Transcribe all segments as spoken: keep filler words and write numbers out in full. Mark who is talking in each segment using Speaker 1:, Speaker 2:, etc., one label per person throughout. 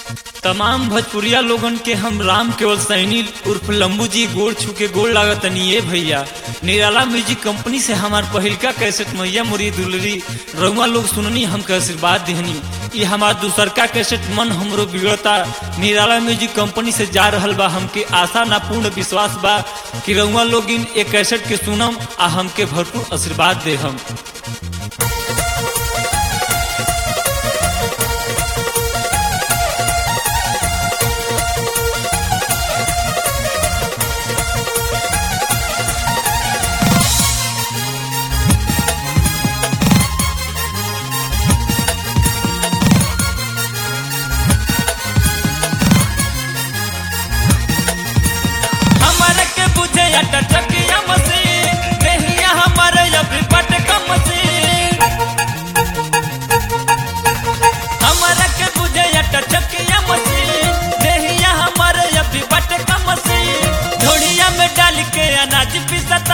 Speaker 1: तमाम भोजपुरिया लोगन के हम राम केवल सैनी उर्फ लंबू जी गोड़ छू के गोड़ लागतनी ये भैया। निराला म्यूजिक कंपनी से हमार पहिलका कैसेट मैया मुरी दुलरी रउआ लोग सुननी हमके आशीर्वाद दिहनी। ये हमार दूसरका कैसेट मन हमरो बिगड़ता निराला म्यूजिक कंपनी से जा रहल बा। हमके आशा ना पूर्ण विश्वास बा कि रउआ लोग इन एक कैसेट के सुनम आ हमके भरपूर आशीर्वाद दे हम।
Speaker 2: अनाज पिसता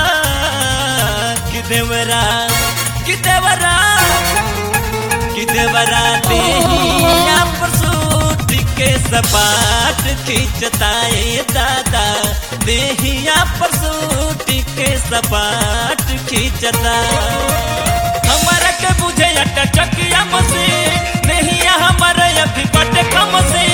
Speaker 2: कि देवरा कि देवरा कि देवरा देहिया पर सूट के सपाट खींचता ए दादा देहिया पर सूट के सपाट खींचता। हमारा के बुझे अट्टा चकिया मसे देहिया हमारा अभी बट कम से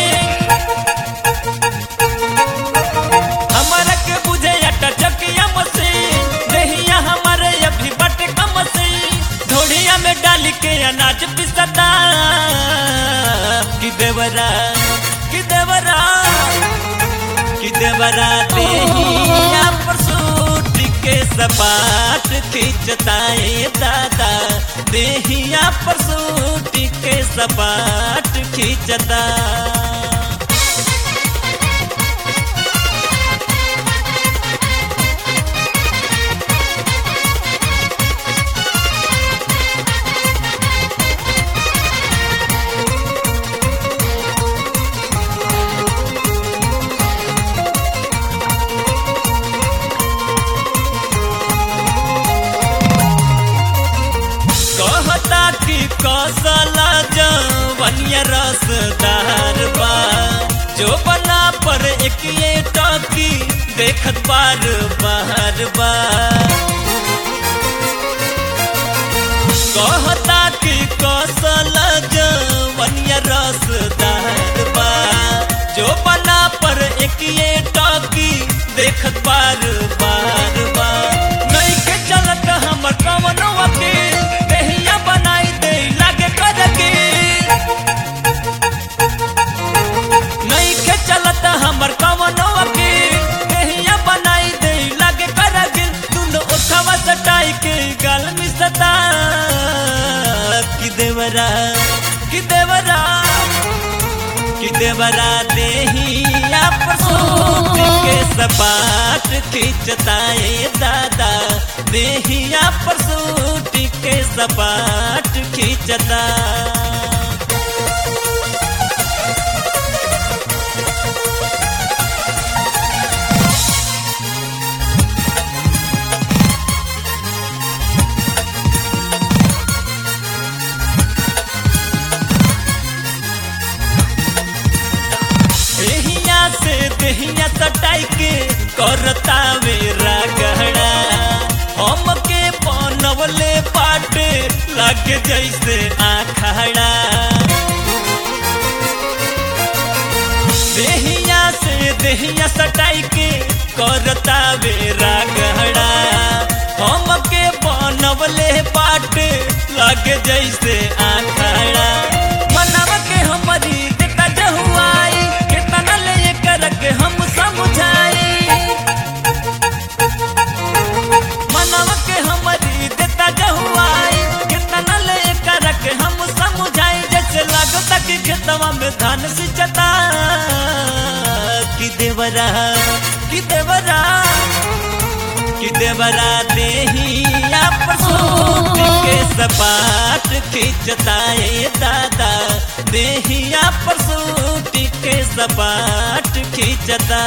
Speaker 2: के अनाज पिसता कि देवरा कि देवरा कि देवरा देहिया पर सूट के सपाट खींचता ए दादा देहिया पर सूट के सपाट खींचता। कौशला जवनिया रसदार बा जो बना पर एक ये टॉकी देखत बार बाहर बा। कहता कि कौशला जवनिया रसदार बा जो बना पर एक ये टॉकी देखत बार बाहर बा। नहीं के चलत हमर कवनवा के देहिया बनाई दे लागे करके नहीं के चलत हमर कवनवा के देहिया बनाई दे लागे करके दुनो उठावा सटाई के गाल मिसता कि देवरा कि देवरा कि देवरा देहिया पर सूट के सपाट खींचता ए दादा देहिया पर सूट के सपाट खींचता। देहिया से देहिया सटाई के करता मेरा गहरा हमके बनवले पाटे लगे जैसे आखड़ा। देहिया से देहिया सटाई के करता मेरा गहरा हमके बनवले पाटे लगे जैसे आखड़ा। मनवा के हमारी देता जहुआई कितना ले करके हम समझाई मनवा के हमारी देता जहुआई कितना ले करके हम समझाई। जैसे लगता कि खेतवा में धान सिंचता कि देवरा कि देवरा कि देवरा देहिया पर सूट के सपाट खींचता ए दादा देहिया पर सूट के सपाट खींचता।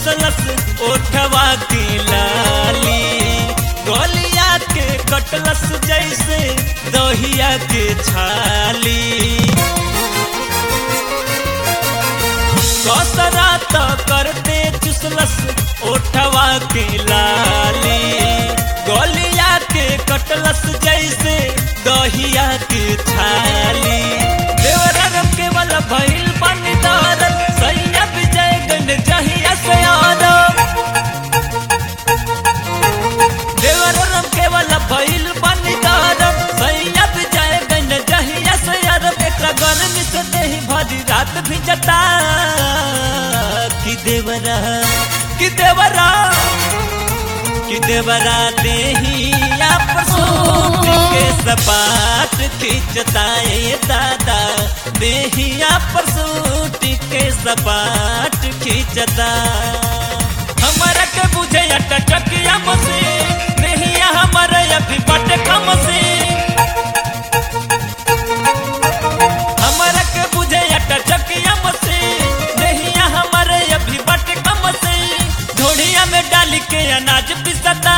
Speaker 2: चुसलस ओठवा की लाली, गोलिया के कटलस जैसे दहिया के छाली। कसरा तो करते चुसलस ओठवा की लाली, गोलिया के कटलस जैसे दहिया के छाली। देवरम केवल भइल बनी दारद, सैया विजय गन जहिया से आदम। देवरम केवल भइल बनी दारद, सैया विजय गन जहिया से आदम। एकरा गर्मी से देही भरी रात भी जता कि देवरा कि देवरा कि देवरा देहिया पर सूट के सपाट खींचताए दादा, देहिया पर सूट के सपाट खींचता। हमारा के बुझे टचकिया मसे, देहिया हमारा अभी बट कम से। हमारा के बुझे टचकिया मसे, देहिया हमारे अभी बट कम से। ढोड़िया में डाल के अनाज पिसता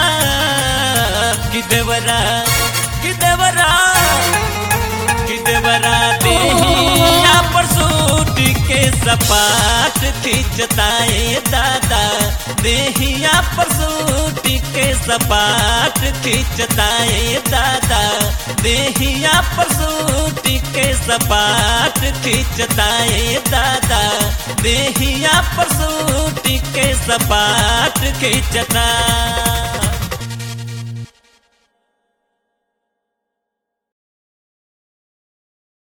Speaker 2: कि देवरा कि देवरा कि देवरा देहिया पर सूट के सपाट खींचताए दादा, देहिया पर सूट के सपाट खींचताए दादा, देहिया पर सूट के सपाट खींचताए दादा, देहिया पर सूट के सपाट खींचता।